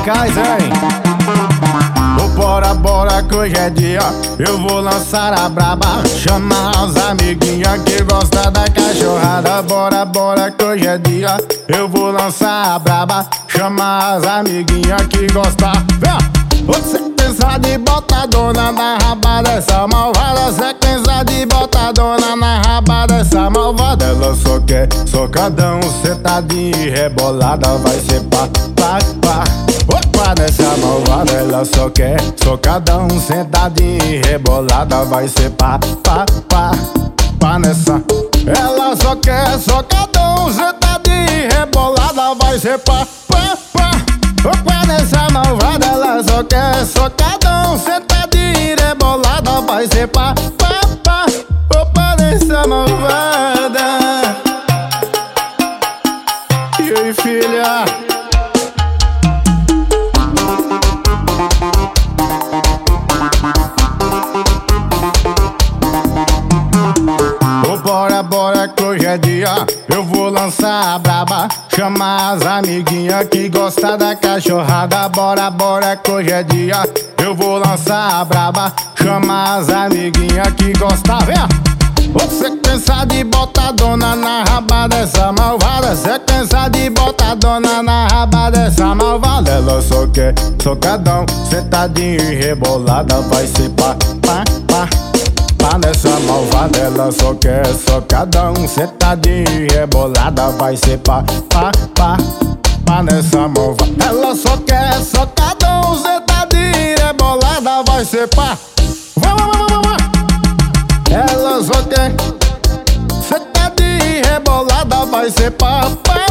musicais, hein? Bora, bora que hoje é dia, eu vou lançar a braba. Chama as amiguinhas que gostam da cachorrada. Bora, bora que hoje é dia, eu vou lançar a braba. Chama as amiguinhas que gostam. Você pensa de botadona na raba dessa malvada. Você pensa de botadona na raba dessa malvada. Ela só quer socadão, sentadinha e rebolada. Vai ser pá, pá, pá. Opa, nessa malvada ela só quer socadão, sentadinha e rebolada. Vai ser pá, pá, pá, pá nessa. Ela só quer socadão, sentadinha e rebolada. Vai ser pá, pá, pá. Opa, nessa malvada ela só quer socadão, sentadinha e rebolada. Vai ser pá, pá, pá. Opa, nessa malvada. E aí, filha? Bora, bora que hoje é dia, eu vou lançar a braba. Chama as amiguinhas que gostam da cachorrada. Bora, bora que hoje é dia, eu vou lançar a braba. Chama as amiguinhas que gostam, vem! Você pensa de botadona na raba dessa malvada. Você pensa de botadona na raba dessa malvada. Ela só quer socadão, sentadinho e rebolada. Vai ser pá, pá, pá. Pá nessa malvada, ela só quer socadão, sentadinha e rebolada. Vai ser pá, pá, pá, pá nessa malvada. Ela só quer socadão, sentadinha e rebolada. Vai ser pá, vamos. Ela só quer sentadinha e rebolada. Vai ser pá, pá.